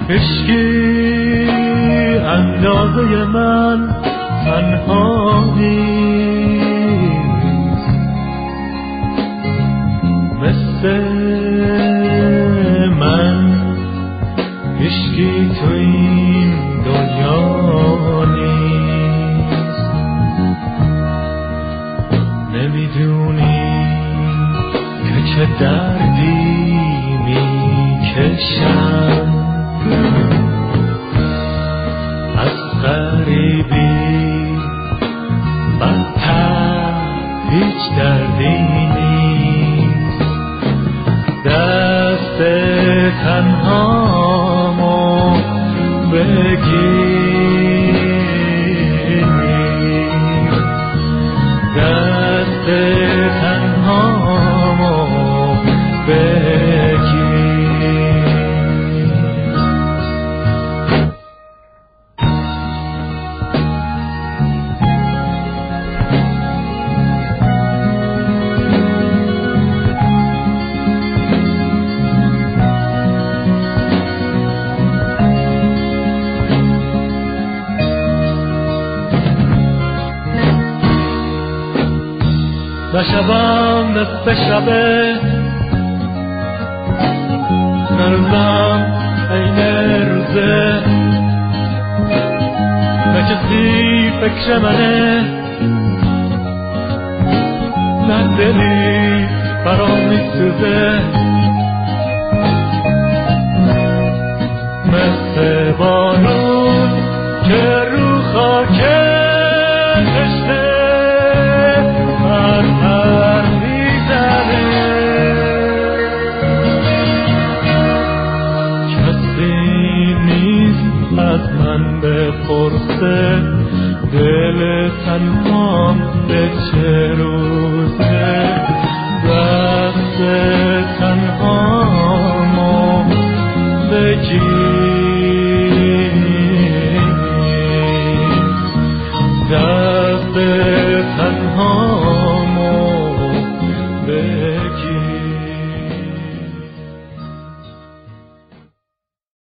عشقی اندازه من تنها نیست، مثل من عشقی تو این دنیا نیست. نمیدونی که چه دردی میکشم از غریبی، بدتر هیچ دردی نیست. دست تنهامو بگیر، دست تنهامو بگیر. نه شبم نصف شبه، نه روزم عین روزه، نه کسی فکر منه، نه دلی برام میسوزه. مثل بارون که رو خاک کشته هر میزنه، کسی نیست از من بپرسه دل تنهام به چه روزه. دست